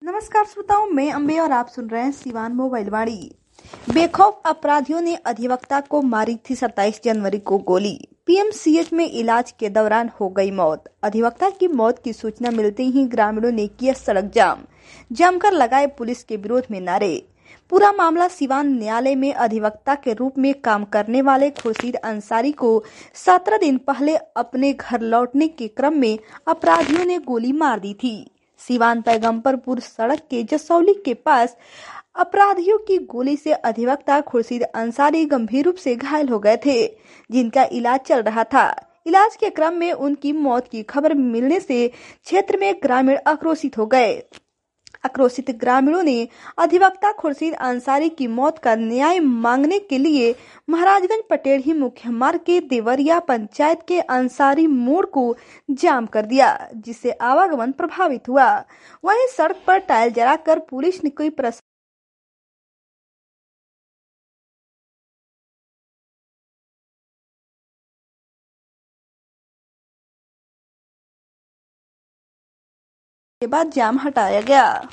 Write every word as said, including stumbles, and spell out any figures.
नमस्कार श्रोताओं, मैं अम्बे और आप सुन रहे हैं सिवान मोबाइल वाणी। बेखौफ अपराधियों ने अधिवक्ता को मारी थी सत्ताईस जनवरी को गोली। पीएमसीएच में इलाज के दौरान हो गई मौत। अधिवक्ता की मौत की सूचना मिलते ही ग्रामीणों ने किया सड़क जाम जमकर लगाए पुलिस के विरोध में नारे। पूरा मामला सिवान न्यायालय में अधिवक्ता के रूप में काम करने वाले खुर्शीद अंसारी को सत्रह दिन पहले अपने घर लौटने के क्रम में अपराधियों ने गोली मार दी थी। सिवान पैगंबरपुर सड़क के जसौली के पास अपराधियों की गोली से अधिवक्ता खुर्शीद अंसारी गंभीर रूप से घायल हो गए थे, जिनका इलाज चल रहा था। इलाज के क्रम में उनकी मौत की खबर मिलने से क्षेत्र में ग्रामीण आक्रोशित हो गए। आक्रोशित ग्रामीणों ने अधिवक्ता खुर्शीद अंसारी की मौत का न्याय मांगने के लिए महाराजगंज पटेढ़ी मुख्य मार्ग के देवरिया पंचायत के अंसारी मोड़ को जाम कर दिया, जिससे आवागमन प्रभावित हुआ। वहीं सड़क पर टाइल जलाकर पुलिस ने कोई प्रशासन के बाद जाम हटाया गया।